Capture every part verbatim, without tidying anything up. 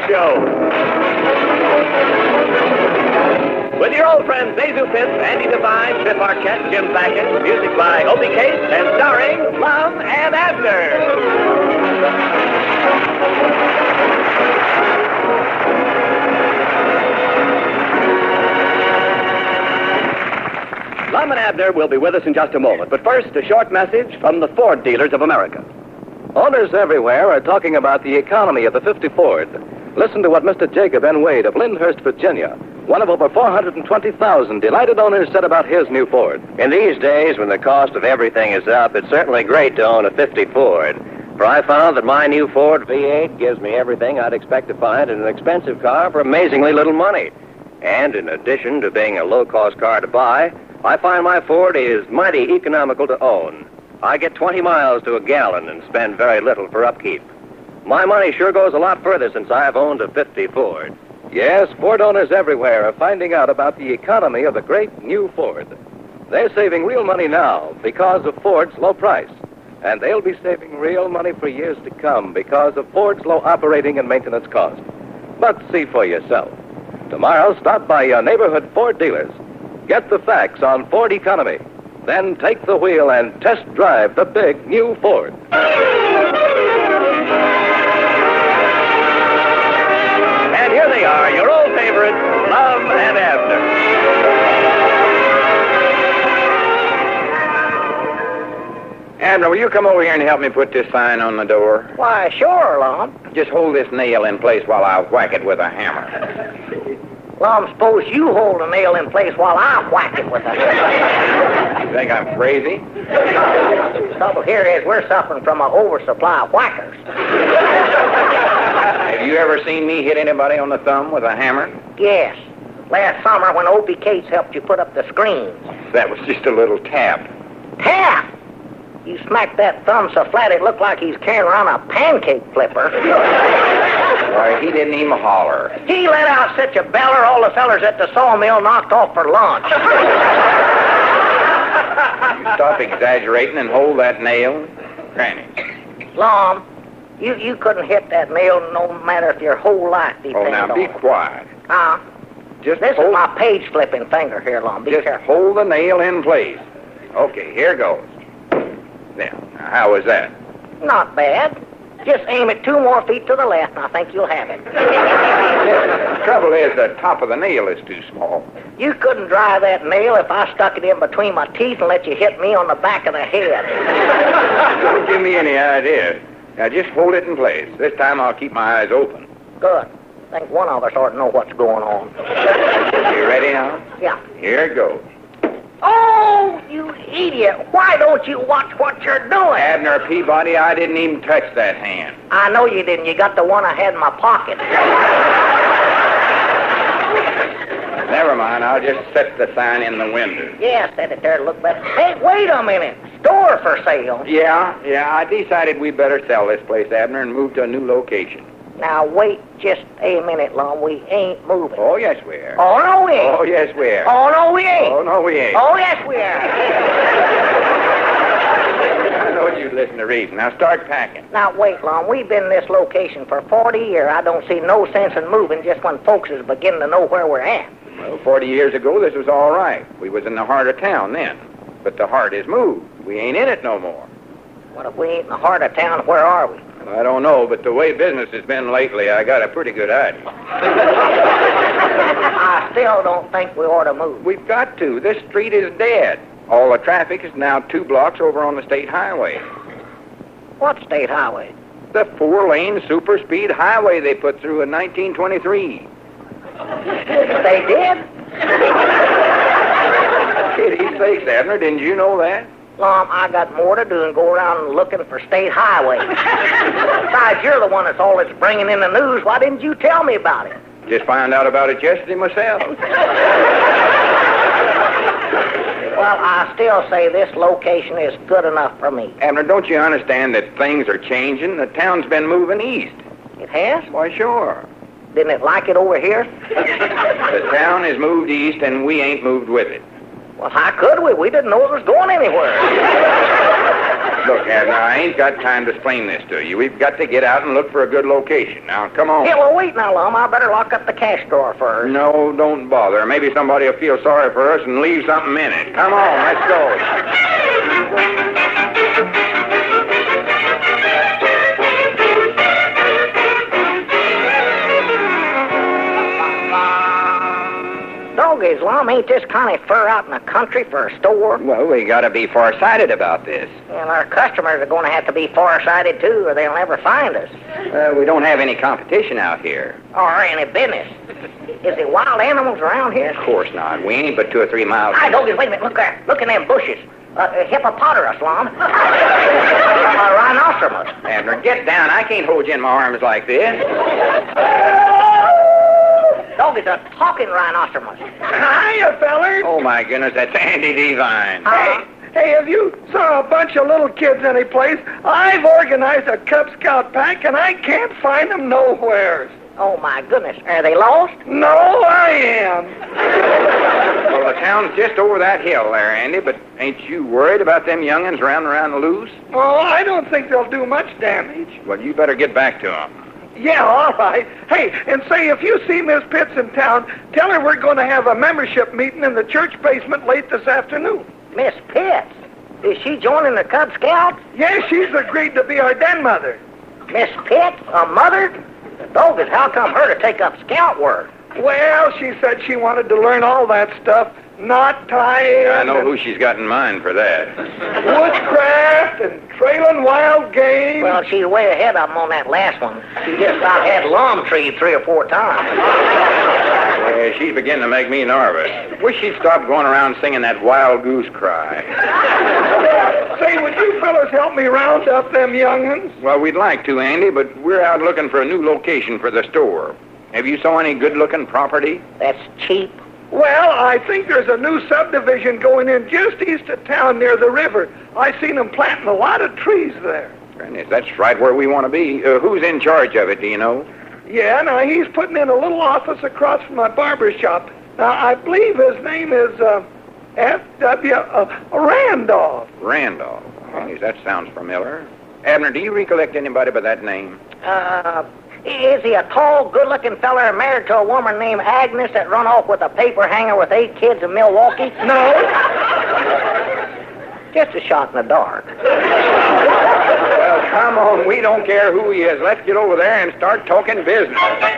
Show. With your old friends Zazu Pitts, Andy Devine, Biff Arquette, Jim Baggett, music by Obie Case, and starring Lum and Abner. Lum and Abner will be with us in just a moment. But first, a short message from the Ford dealers of America. Owners everywhere are talking about the economy of the fifty Ford. Listen to what Mister Jacob N. Wade of Lyndhurst, Virginia, one of over four hundred twenty thousand delighted owners, said about his new Ford. In these days, when the cost of everything is up, it's certainly great to own a fifty Ford. For I found that my new Ford V eight gives me everything I'd expect to find in an expensive car for amazingly little money. And in addition to being a low-cost car to buy, I find my Ford is mighty economical to own. I get twenty miles to a gallon and spend very little for upkeep. My money sure goes a lot further since I've owned a fifty Ford. Yes, Ford owners everywhere are finding out about the economy of the great new Ford. They're saving real money now because of Ford's low price. And they'll be saving real money for years to come because of Ford's low operating and maintenance cost. But see for yourself. Tomorrow, stop by your neighborhood Ford dealers. Get the facts on Ford economy. Then take the wheel and test drive the big new Ford. And here they are, your old favorites, Lum and Abner. Abner, will you come over here and help me put this sign on the door? Why, sure, Lum. Just hold this nail in place while I whack it with a hammer. Lum, suppose you hold a nail in place while I whack it with a hammer. You think I'm crazy? The trouble here is we're suffering from an oversupply of whackers. Have you ever seen me hit anybody on the thumb with a hammer? Yes. Last summer when Obie Case helped you put up the screens. That was just a little tap. Tap! You smacked that thumb so flat it looked like he's carrying around a pancake flipper. Why, he didn't even holler. He let out such a beller, all the fellers at the sawmill knocked off for lunch. You stop exaggerating and hold that nail. Granny. Lum, you, you couldn't hit that nail no matter if your whole life depended Oh, now on be it. quiet. Huh? Just This hold, is my page-flipping finger here, Lum. Be just careful. hold the nail in place. Okay, here goes. There. Now, how was that? Not bad. Just aim it two more feet to the left, and I think you'll have it. The trouble is the top of the nail is too small. You couldn't drive that nail if I stuck it in between my teeth and let you hit me on the back of the head. Don't give me any idea. Now, just hold it in place. This time I'll keep my eyes open. Good. I think one of us ought to know what's going on. You ready now? Yeah. Here it goes. Oh, you idiot. Why don't you watch what you're doing? Abner Peabody, I didn't even touch that hand. I know you didn't. You got the one I had in my pocket. Never mind. I'll just set the sign in the window. Yeah, set it there to look better. Hey, wait a minute. Store for sale. Yeah, yeah. I decided we better sell this place, Abner, and move to a new location. Now, wait just a minute, Lum. We ain't moving. Oh, yes, we are. Oh, no, we ain't. Oh, yes, we are. Oh, no, we ain't. Oh, no, we ain't. Oh, yes, we are. I know you'd listen to reason. Now, start packing. Now, wait, Lum. We've been in this location for forty years. I don't see no sense in moving just when folks is beginning to know where we're at. Well, forty years ago, this was all right. We was in the heart of town then. But the heart is moved. We ain't in it no more. What if we ain't in the heart of town? Where are we? Well, I don't know, but the way business has been lately, I got a pretty good idea. I still don't think we ought to move. We've got to. This street is dead. All the traffic is now two blocks over on the state highway. What state highway? The four-lane super-speed highway they put through in nineteen twenty-three. They did? Kitty sakes, Abner, didn't you know that? Lum, I got more to do than go around looking for state highways. Besides, you're the one that's always bringing in the news. Why didn't you tell me about it? Just found out about it yesterday myself. Well, I still say this location is good enough for me. Abner, don't you understand that things are changing? The town's been moving east. It has? Why, sure. Didn't it like it over here? The town has moved east, and we ain't moved with it. Well, how could we? We didn't know it was going anywhere. Look, Abner, I ain't got time to explain this to you. We've got to get out and look for a good location. Now, come on. Yeah, well, wait now, Lum. I better lock up the cash drawer first. No, don't bother. Maybe somebody will feel sorry for us and leave something in it. Come on, let's go. Doggies, Lum, ain't this kind of fur out in the country for a store? Well, we got to be farsighted about this. And our customers are going to have to be farsighted, too, or they'll never find us. Uh, we don't have any competition out here. Or any business. Is there wild animals around here? Of course not. We ain't but two or three miles. Hi, Doggies, wait a minute. Look there. Look in them bushes. Uh, a hippopotamus, Lum. A rhinoceros. Abner, get down. I can't hold you in my arms like this. Doggies, a talking rhinoceros. Hiya, fellers. Oh, my goodness, that's Andy Devine. Uh, Hey, if you saw a bunch of little kids any place, I've organized a Cub Scout pack, and I can't find them nowhere. oh, my goodness. Are they lost? No, I am. Well, the town's just over that hill there, Andy, but ain't you worried about them young'uns round around loose? Oh, I don't think they'll do much damage. Well, you better get back to them. Yeah, all right. Hey, and say, if you see Miss Pitts in town, tell her we're going to have a membership meeting in the church basement late this afternoon. Miss Pitts. Is she joining the Cub Scouts? Yeah, she's agreed to be our den mother. Miss Pitts, a mother? Doggies, how come her to take up scout work? Well, she said she wanted to learn all that stuff, knot tying, I know and who she's got in mind for that. woodcraft and trailing wild game. Well, she's way ahead of 'em on that last one. She just about had lum treed three or four times. Yeah, she's beginning to make me nervous. Wish she'd stop going around singing that wild goose cry. Say, would you fellas help me round up them young'uns? Well, we'd like to, Andy, but we're out looking for a new location for the store. Have you saw any good-looking property? That's cheap. Well, I think there's a new subdivision going in just east of town near the river. I seen them planting a lot of trees there. Goodness, that's right where we want to be. Uh, who's in charge of it, do you know? Yeah, now he's putting in a little office across from my barber shop. Now, I believe his name is uh, F W Uh, Randolph. Randolph. Goodness, that sounds familiar. Abner, do you recollect anybody by that name? Uh, is he a tall, good-looking feller married to a woman named Agnes that run off with a paper hanger with eight kids in Milwaukee? No. Just a shot in the dark. Well, come on. We don't care who he is. Let's get over there and start talking business.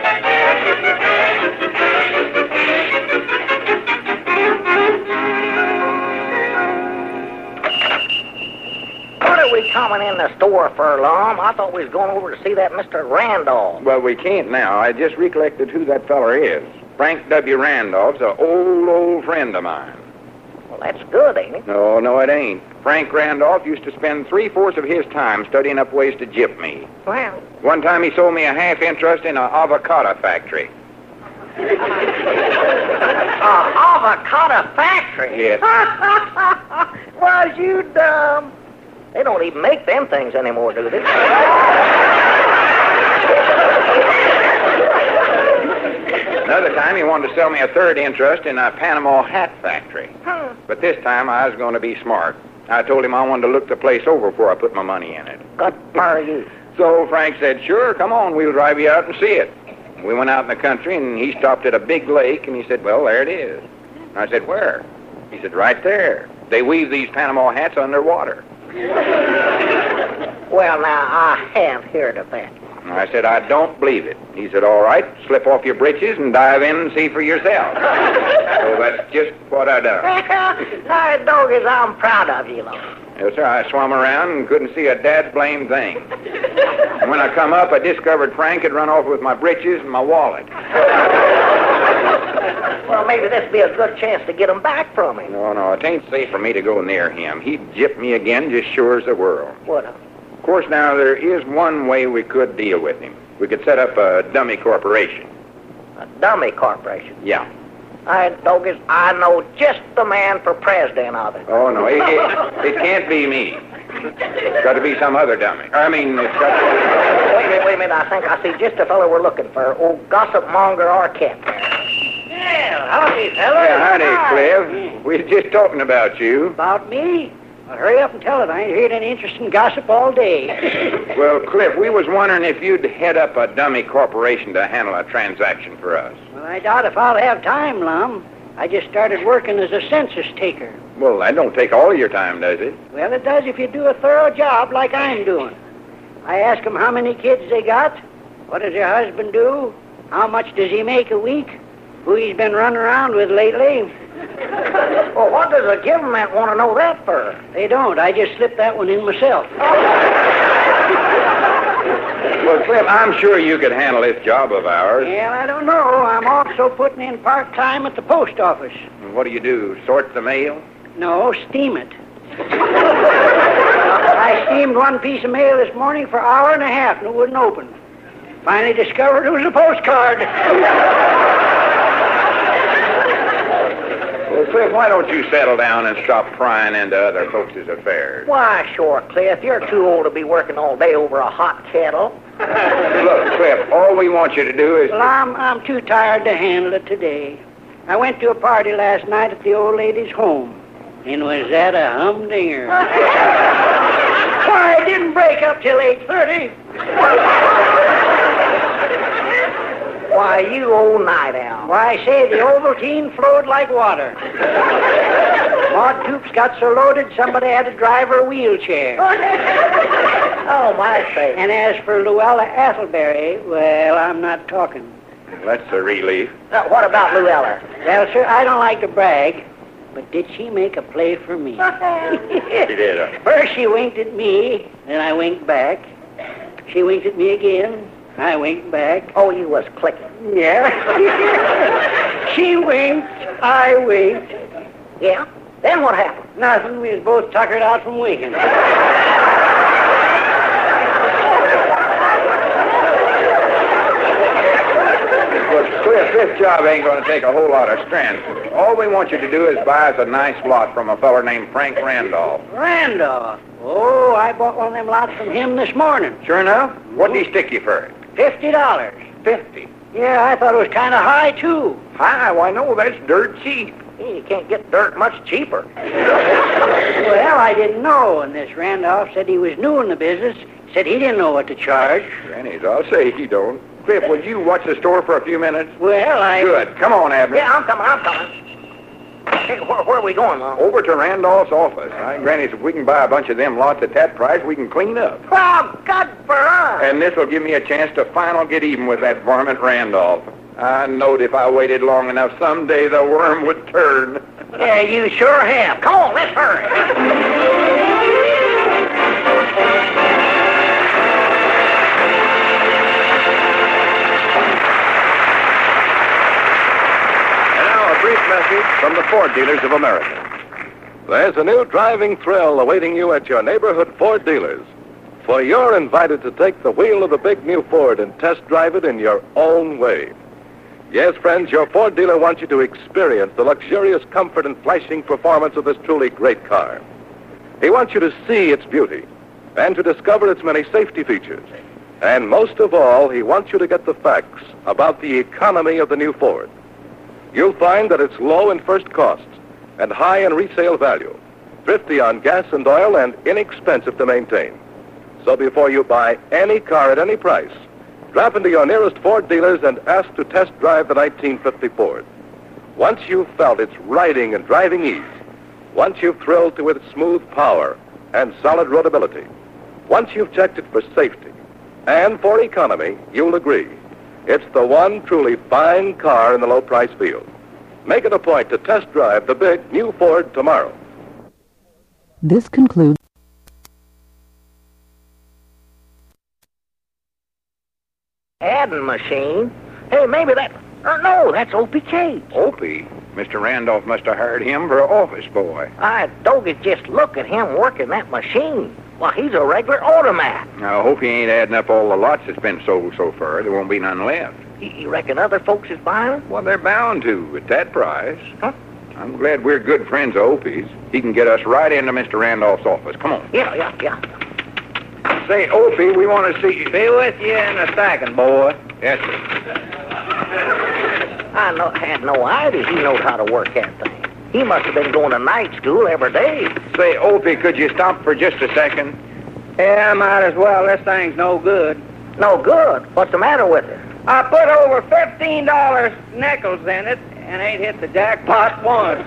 What are we coming in the store for, Lum? I thought we was going over to see that Mister Randolph. Well, we can't now. I just recollected who that feller is. Frank W. Randolph's an old, old friend of mine. Well, that's good, ain't it? No, no, it ain't. Frank Randolph used to spend three-fourths of his time studying up ways to gyp me. Well, One time he sold me a half interest in an avocado factory. a avocado factory? Yes. Was you dumb? They don't even make them things anymore, do they? Another time he wanted to sell me a third interest in a Panama hat factory. Hmm. But this time I was going to be smart. I told him I wanted to look the place over before I put my money in it. Good for you. So Frank said, sure, come on, we'll drive you out and see it. We went out in the country, and he stopped at a big lake, and he said, well, there it is. And I said, where? He said, right there. They weave these Panama hats underwater. Well, now, I have heard of that. And I said, I don't believe it. He said, all right, slip off your breeches and dive in and see for yourself. So that's just what I done. Hi, doggies, I'm proud of you, Lord. Yes, sir, I swam around and couldn't see a dad's blame thing. And when I come up, I discovered Frank had run off with my breeches and my wallet. Well, maybe this be a good chance to get him back from him. No, no, it ain't safe for me to go near him. He'd gyp me again just sure as the world. What? Of course, now, there is one way we could deal with him. We could set up a dummy corporation. A dummy corporation? Yeah. Hi, doggies, I know just the man for president of it. Oh, no, it, it, it can't be me. It's got to be some other dummy. I mean, it's got to... Wait a minute, wait a minute. I think I see just the fellow we're looking for. Old gossip monger Arquette. Yeah, howdy, fellas. Yeah, howdy, Cliff. We was just talking about you. About me? Well, hurry up and tell it. I ain't heard any interesting gossip all day. Well, Cliff, we was wondering if you'd head up a dummy corporation to handle a transaction for us. Well, I doubt if I'll have time, Lum. I just started working as a census taker. Well, that don't take all of your time, does it? Well, it does if you do a thorough job like I'm doing. I ask them how many kids they got, what does your husband do, how much does he make a week, who he's been running around with lately. Well, what does a government want to know that for? They don't. I just slipped that one in myself. Well, Cliff, I'm sure you could handle this job of ours. Well, I don't know. I'm also putting in part-time at the post office. What do you do, sort the mail? No, steam it. I steamed one piece of mail this morning for an hour and a half, and it wouldn't open. Finally discovered it was a postcard. Well, Cliff, why don't you settle down and stop prying into other folks' affairs? Why, sure, Cliff. You're too old to be working all day over a hot kettle. Look, Cliff, all we want you to do is... Well, I'm, I'm too tired to handle it today. I went to a party last night at the old lady's home, and was that a humdinger? Why, it didn't break up till eight thirty. Why, you old night owl. Why, I say the Ovaltine flowed like water. Maud Toops got so loaded, somebody had to drive her a wheelchair. Oh, my say. And as for Luella Athelberry, well, I'm not talking. That's a relief. Now, what about Luella? Well, sir, I don't like to brag, but did she make a play for me? She did. Uh... First she winked at me, then I winked back. She winked at me again. I winked back. Oh, you was clicking. Yeah. She winked. I winked. Yeah? Then what happened? Nothing. We was both tuckered out from winking. Well, Cliff, this job ain't going to take a whole lot of strength. All we want you to do is buy us a nice lot from a feller named Frank Randolph. Randolph? Oh, I bought one of them lots from him this morning. Sure enough? What did he stick you for it? Fifty dollars. Fifty? Yeah, I thought it was kind of high, too. Hi, why, no, that's dirt cheap. Hey, you can't get dirt much cheaper. Well, I didn't know, and this Randolph said he was new in the business, said he didn't know what to charge. Grannies, I'll say he don't. Cliff, would you watch the store for a few minutes? Well, I... Good. Come on, Abner. Yeah, I'm coming, I'm coming. Hey, where, where are we going, Mom? Over to Randolph's office. I, Grannies, if we can buy a bunch of them lots at that price, we can clean up. Oh, God for us. And this will give me a chance to final get even with that varmint Randolph. I knowed if I waited long enough, someday the worm would turn. Yeah, you sure have. Come on, let's hurry. Message from the Ford Dealers of America. There's a new driving thrill awaiting you at your neighborhood Ford dealers. For you're invited to take the wheel of the big new Ford and test drive it in your own way. Yes, friends, your Ford dealer wants you to experience the luxurious comfort and flashing performance of this truly great car. He wants you to see its beauty and to discover its many safety features. And most of all, he wants you to get the facts about the economy of the new Ford. You'll find that it's low in first cost and high in resale value, thrifty on gas and oil, and inexpensive to maintain. So before you buy any car at any price, drop into your nearest Ford dealers and ask to test drive the nineteen fifty Ford. Once you've felt its riding and driving ease, once you've thrilled to its smooth power and solid roadability, once you've checked it for safety and for economy, you'll agree. It's the one truly fine car in the low-price field. Make it a point to test drive the big new Ford tomorrow. This concludes... Adding machine? Hey, maybe that... Uh, no, that's Opie Cates. Opie? Mister Randolph must have hired him for an office boy. I Doggy, just look at him working that machine. Well, he's a regular automat. Now, I hope he ain't adding up all the lots that's been sold so far. There won't be none left. You, you reckon other folks is buying them? Well, they're bound to at that price. Huh? I'm glad we're good friends of Opie's. He can get us right into Mister Randolph's office. Come on. Yeah, yeah, yeah. Say, Opie, we want to see you. Be with you in a second, boy. Yes, sir. I know, had no idea he knows how to work that thing. He must have been going to night school every day. Say, Opie, could you stop for just a second? Yeah, I might as well. This thing's no good. No good. What's the matter with it? I put over fifteen dollars nickels in it and ain't hit the jackpot once.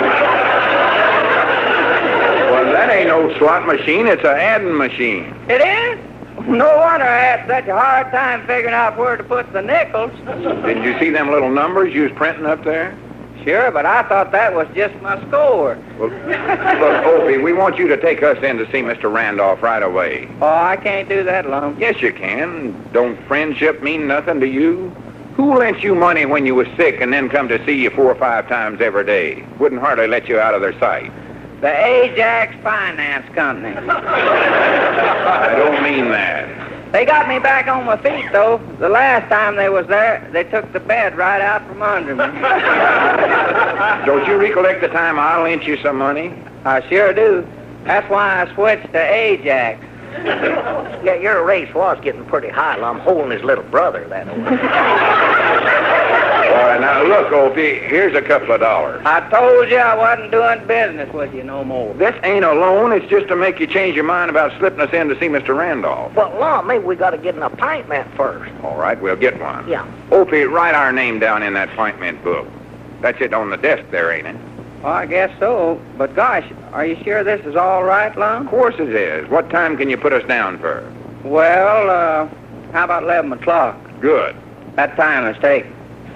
Well, that ain't no slot machine. It's a adding machine. It is? No wonder I had such a hard time figuring out where to put the nickels. Didn't you see them little numbers you was printing up there? Sure, but I thought that was just my score. Well, look, Opie, we want you to take us in to see Mister Randolph right away. Oh, I can't do that, Lum. Yes, you can. Don't friendship mean nothing to you? Who lent you money when you was sick and then come to see you four or five times every day? Wouldn't hardly let you out of their sight. The Ajax Finance Company. I don't mean that. They got me back on my feet, though. The last time they was there, they took the bed right out from under me. Don't you recollect the time I lent you some money? I sure do. That's why I switched to Ajax. Yeah, your race was getting pretty high, Lum, holding his little brother that way. All right, now look, Opie, here's a couple of dollars. I told you I wasn't doing business with you no more. This ain't a loan. It's just to make you change your mind about slipping us in to see Mister Randolph. Well, Lum, maybe we got to get an appointment first. All right, we'll get one. Yeah. Opie, write our name down in that appointment book. That's it on the desk there, ain't it? Well, I guess so. But gosh, are you sure this is all right, Lum? Of course it is. What time can you put us down for? Well, uh, how about eleven o'clock? Good. That time is taken.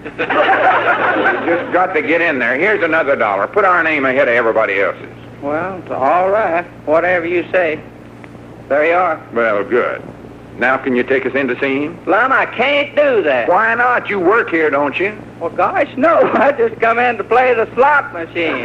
Just got to get in there. Here's another dollar. Put our name ahead of everybody else's. Well, it's all right. Whatever you say. There you are. Well, good. Now can you take us in to see him? Lum, I can't do that. Why not? You work here, don't you? Well, gosh, no. I just come in to play the slot machine.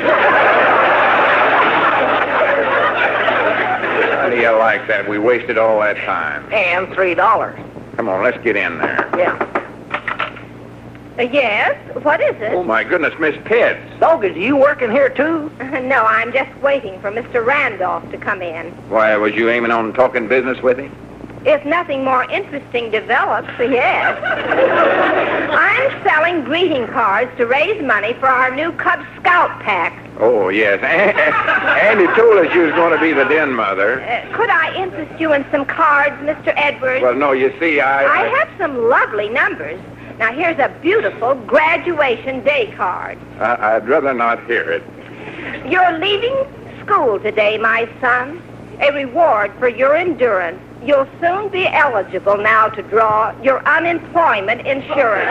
How do you like that? We wasted all that time. And three dollars. Come on, let's get in there. Yeah. Uh, yes? What is it? Oh, my goodness, Miss Pitts. Doggins, you working here, too? Uh, no, I'm just waiting for Mister Randolph to come in. Why, was you aiming on talking business with him? If nothing more interesting develops, yes. I'm selling greeting cards to raise money for our new Cub Scout pack. Oh, yes. Andy told us you was going to be the den mother. Uh, could I interest you in some cards, Mister Edwards? Well, no, you see, I... I have some lovely numbers. Now, here's a beautiful graduation day card. I, I'd rather not hear it. You're leaving school today, my son. A reward for your endurance. You'll soon be eligible now to draw your unemployment insurance.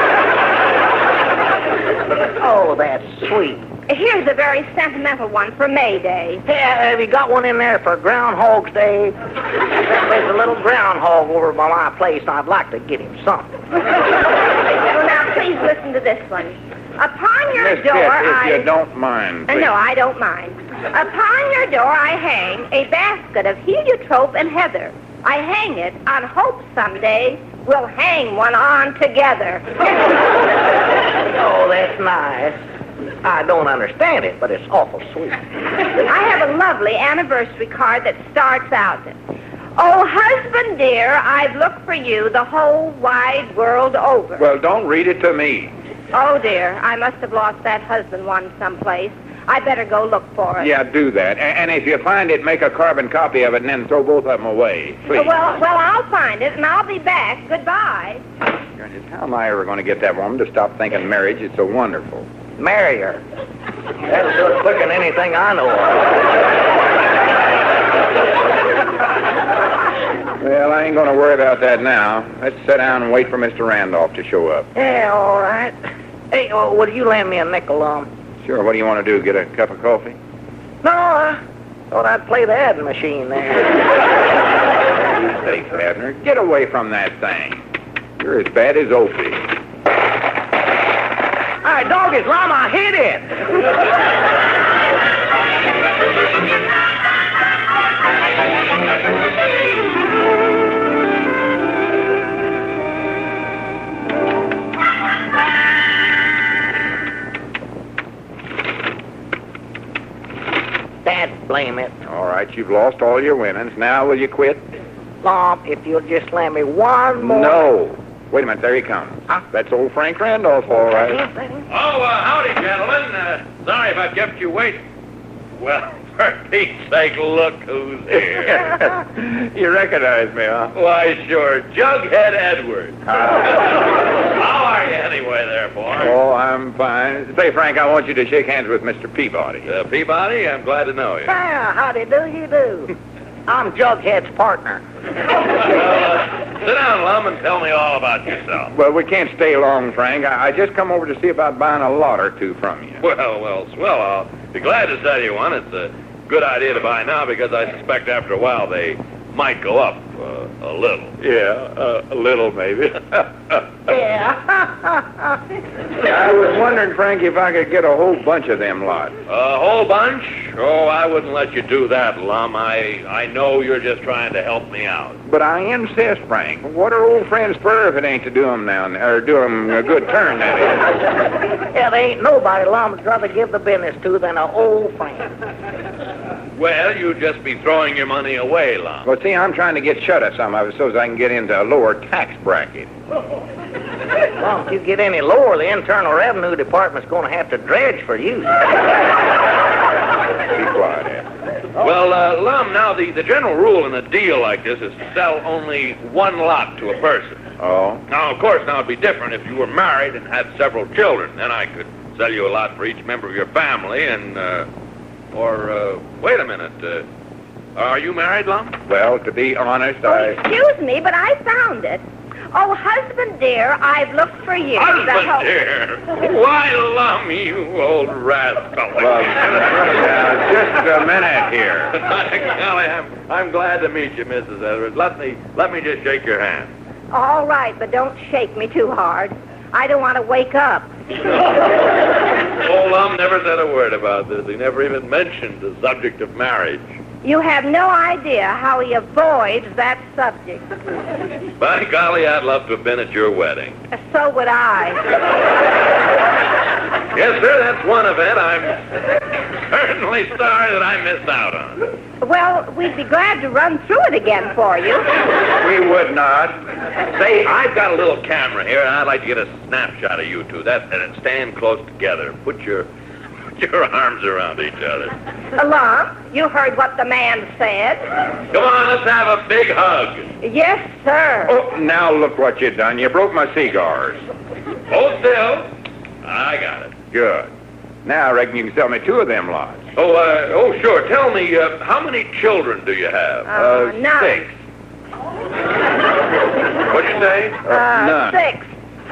Oh, that's sweet. Here's a very sentimental one for May Day. Hey, have you got one in there for Groundhog's Day? There's a little groundhog over by my place, and I'd like to get him something. Well, now, please listen to this one. Upon your Miss door, Pitts, if I... you don't mind, Uh, please. no, I don't mind. Upon your door, I hang a basket of heliotrope and heather. I hang it on hope someday we'll hang one on together. Oh, that's nice. I don't understand it, but it's awful sweet. I have a lovely anniversary card that starts out, "Oh, husband dear, I've looked for you the whole wide world over." Well, don't read it to me. Oh, dear, I must have lost that husband one someplace. I better go look for it. Yeah, do that. A- And if you find it, make a carbon copy of it and then throw both of them away, please. Uh, well, well, I'll find it, and I'll be back. Goodbye. Goodness, how am I ever going to get that woman to stop thinking marriage is so wonderful? Marry her. That'll do it quicker than anything I know of. Well, I ain't going to worry about that now. Let's sit down and wait for Mister Randolph to show up. Yeah, all right. Hey, oh, would you lend me a nickel, um? Sure, what do you want to do, get a cup of coffee? No, I thought I'd play the ad machine there. Say, Abner, get away from that thing. You're as bad as Opie. All right, dog, it's Rama, hit it. Dad, blame it. All right, you've lost all your winnings. Now will you quit? Mom, if you'll just lend me one more... No. Wait a minute, there he comes. Huh? That's old Frank Randolph, all right. Oh, uh, howdy, gentlemen. Uh, sorry if I've kept you waiting. Well, for Pete's sake, look who's here. You recognize me, huh? Why, sure, Jughead Edwards. How are you anyway there, boy? Oh, I'm fine. Say, Frank, I want you to shake hands with Mister Peabody. Uh, Peabody, I'm glad to know you. Ah, howdy do you do? I'm Jughead's partner. Uh, sit down, Lum, and tell me all about yourself. Well, we can't stay long, Frank. I, I just come over to see about buying a lot or two from you. Well, well, swell. I'll be glad to sell you one. It's a good idea to buy now because I suspect after a while they might go up uh, a little. Yeah, uh, a little, maybe. Yeah. I was wondering, Frank, if I could get a whole bunch of them lots. A whole bunch? Oh, I wouldn't let you do that, Lum. I, I know you're just trying to help me out. But I insist, Frank. What are old friends for if it ain't to do 'em now, or do 'em a good turn, that is? Yeah, there ain't nobody Lum's rather give the business to than an old friend. Well, you'd just be throwing your money away, Lum. Well, see, I'm trying to get shut of some of it so as I can get into a lower tax bracket. Well, if you get any lower, the Internal Revenue Department's going to have to dredge for you. Be quiet, Ed. Well, uh, Lum, now the, the general rule in a deal like this is to sell only one lot to a person. Oh? Now, of course, now it'd be different if you were married and had several children. Then I could sell you a lot for each member of your family and, uh, or, uh, wait a minute, uh, are you married, Lum? Well, to be honest, Oh, I... excuse me, but I found it. Oh, husband dear, I've looked for you. The Husband whole- dear! Why, Lum, you old rascal. Well, uh, just a minute here. Golly, I'm, I'm glad to meet you, Missus Edwards. Let me, let me just shake your hand. All right, but don't shake me too hard. I don't want to wake up. Old Lum never said a word about this. He never even mentioned the subject of marriage. You have no idea how he avoids that subject. By golly, I'd love to have been at your wedding. So would I. Yes, sir, that's one event I'm certainly sorry that I missed out on. Well, we'd be glad to run through it again for you. We would not. Say, I've got a little camera here, and I'd like to get a snapshot of you two. That, and stand close together. Put your... your arms around each other. Lum, you heard what the man said. Come on, let's have a big hug. Yes, sir. Oh, now look what you done. You broke my cigars. Hold still. I got it. Good. Now I reckon you can sell me two of them lots. Oh, uh, oh, sure. Tell me, uh, how many children do you have? Uh, none. Six. What'd you say? Uh, none. six.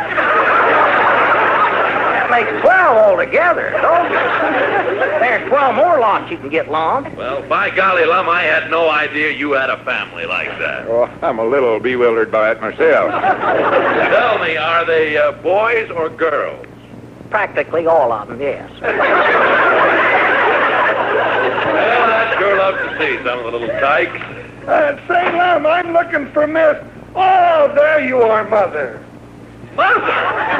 That makes twelve altogether, don't it? There's twelve more lots you can get, Lum. Well, by golly, Lum, I had no idea you had a family like that. Oh, I'm a little bewildered by it myself. Tell me, are they uh, boys or girls? Practically all of them, yes. Well, I'd sure love to see some of the little tykes. Uh, say, Lum, I'm looking for Miss... Oh, there you are, Mother. Mother!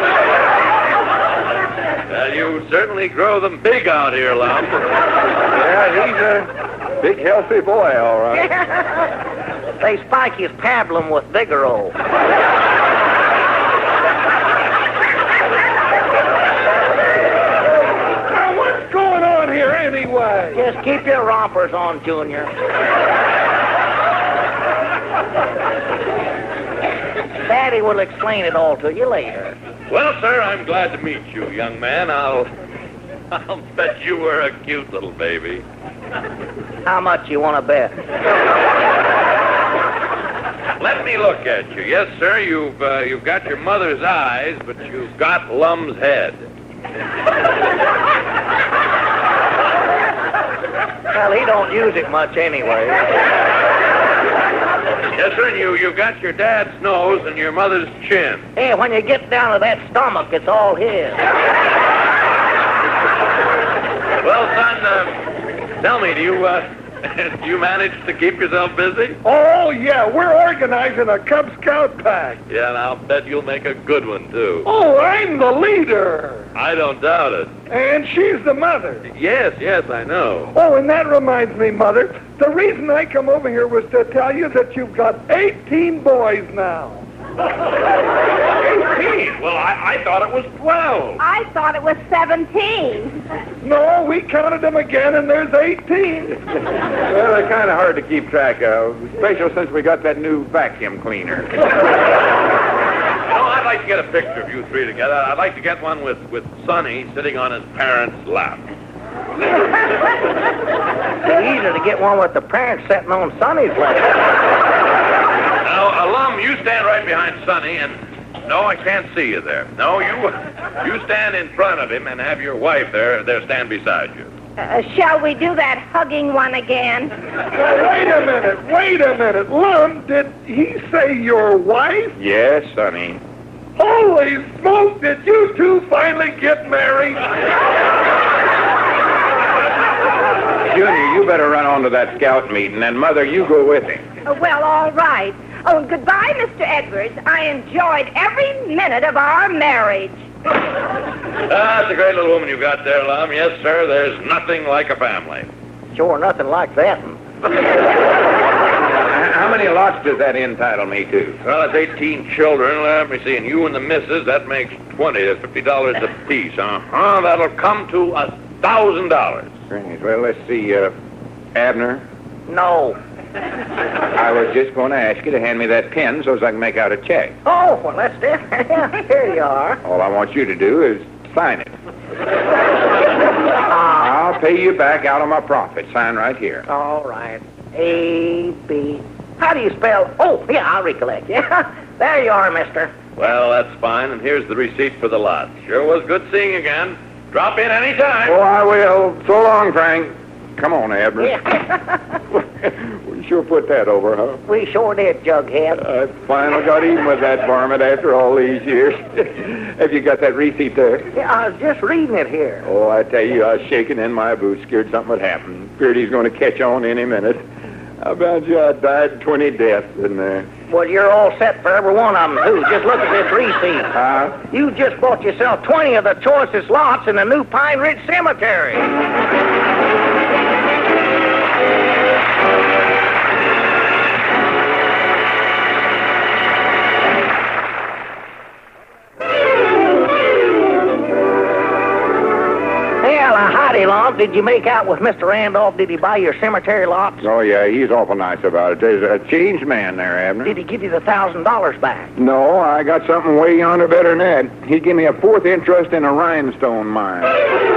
Well, you certainly grow them big out here, Lum. Yeah, he's a big, healthy boy, all right. They spike his pablum with Vigoro. Now, what's going on here anyway? Just keep your rompers on, Junior. Daddy will explain it all to you later. Well, sir, I'm glad to meet you, young man. I'll... I'll bet you were a cute little baby. How much you want to bet? Let me look at you. Yes, sir, you've, uh, you've got your mother's eyes, but you've got Lum's head. Well, he don't use it much anyway. Yes, sir, and you, you've got your dad's nose and your mother's chin. Hey, when you get down to that stomach, it's all his. Well, son, uh, tell me, do you, uh, do you manage to keep yourself busy? Oh, yeah, we're organizing a Cub Scout pack. Yeah, and I'll bet you'll make a good one, too. Oh, I'm the leader. I don't doubt it. And she's the mother. Yes, yes, I know. Oh, and that reminds me, Mother, the reason I come over here was to tell you that you've got eighteen boys now. I thought it was twelve. I thought it was seventeen. No, we counted them again, and there's eighteen. Well, they're kind of hard to keep track of, especially since we got that new vacuum cleaner. You know, I'd like to get a picture of you three together. I'd like to get one with, with Sonny sitting on his parents' lap. It's easier to get one with the parents sitting on Sonny's lap. Now, Alum, you stand right behind Sonny, and no, I can't see you there. No, you you stand in front of him and have your wife there there stand beside you. Uh, shall we do that hugging one again? Well, wait a minute, wait a minute. Lum, did he say your wife? Yes, Sonny. Holy smoke, did you two finally get married? Junior, you better run on to that scout meeting, and Mother, you go with him. Uh, well, all right. Oh, goodbye, Mister Edwards. I enjoyed every minute of our marriage. Ah, that's a great little woman you've got there, Lum. Yes, sir, there's nothing like a family. Sure, nothing like that. How many lots does that entitle me to? Well, it's eighteen children. Let me see. And you and the missus, that makes twenty. That's fifty dollars apiece. Uh-huh. That'll come to a thousand dollars. Great. Well, let's see. Uh, Abner, No. I was just going to ask you to hand me that pen so as I can make out a check. Oh, well, that's different. Here you are. All I want you to do is sign it. I'll pay you back out of my profit. Sign right here. All right. A, B. How do you spell? Oh, yeah, I'll recollect. Yeah. There you are, mister. Well, that's fine. And here's the receipt for the lot. Sure was good seeing you again. Drop in any time. Oh, I will. So long, Frank. Come on, Abner. Yeah. We sure put that over, huh? We sure did, Jughead. I finally got even with that varmint after all these years. Have you got that receipt there? Yeah, I was just reading it here. Oh, I tell you, I was shaking in my boots, scared something would happen. Feared he's going to catch on any minute. How about you? I died twenty deaths in there. Well, you're all set for every one of them, too. Just look at this receipt. Huh? You just bought yourself twenty of the choicest lots in the new Pine Ridge Cemetery. Lum, did you make out with Mister Randolph? Did he buy your cemetery lots? Oh, yeah, he's awful nice about it. There's a changed man there, Abner. Did he give you the thousand dollars back? No, I got something way yonder better than that. He gave me a fourth interest in a rhinestone mine.